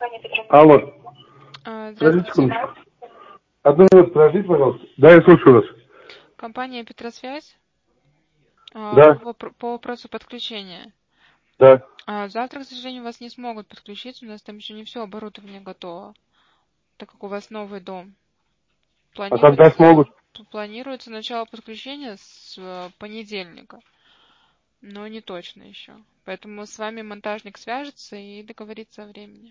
Алло. Подождите Здравствуйте. секундочку. Одну минуту, подождите, пожалуйста. Да, я слушаю вас. Компания «Петросвязь». Да, По вопросу подключения. да. Завтра, к сожалению, вас не смогут подключить. У нас там еще не все оборудование готово, так как у вас новый дом. А когда смогут? Планируется начало подключения с понедельника, но не точно еще. Поэтому с вами монтажник свяжется и договорится о времени.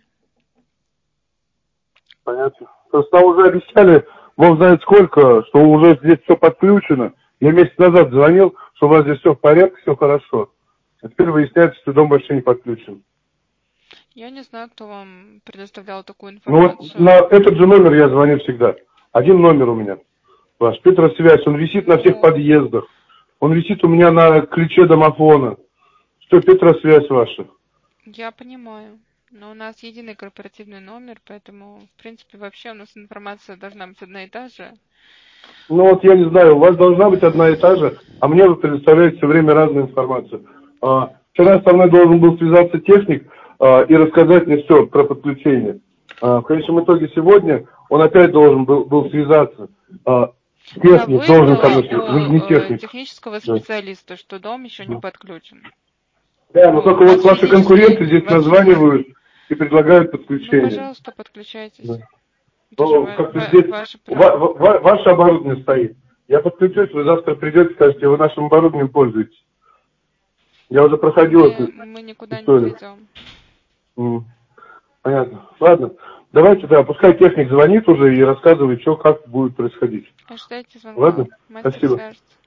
Понятно. Просто нам уже обещали, бог знает сколько, что уже здесь все подключено. Я месяц назад звонил, что у вас здесь все в порядке, все хорошо. А теперь выясняется, что дом больше не подключен. Я не знаю, кто вам предоставлял такую Ну вот информацию. на этот же номер я звоню всегда. Один номер у меня. Ваш Петросвязь, он висит на всех Ну, подъездах. Он висит у меня на ключе домофона. Что Петросвязь ваша? я понимаю. Но у нас единый корпоративный номер, поэтому, в принципе, вообще у нас информация должна быть одна и та же. Ну вот я не знаю, у вас должна быть одна и та же, а мне вы предоставляете все время разную информацию. Вчера со мной должен был связаться техник и рассказать мне все про подключение. В конечном итоге сегодня он опять должен был связаться. Я Техник должен ко выяснила мне, вы же не у техник. технического Да. специалиста, что дом еще не подключен. Да, но только вот ваши конкуренты здесь Вас физически... названивают и предлагают Ну, подключение. пожалуйста, подключайтесь. Да. Это же Ну, как-то здесь ваше право. ваше оборудование стоит. Я подключусь, вы завтра придете, скажете, вы нашим оборудованием пользуетесь. Я уже проходил эту Мы никуда не историю. придем. Понятно. Ладно. Давайте, да, пускай техник звонит уже и рассказывает, что, как будет происходить. Ожидайте звонка. Ладно? Мастер Спасибо. свяжется.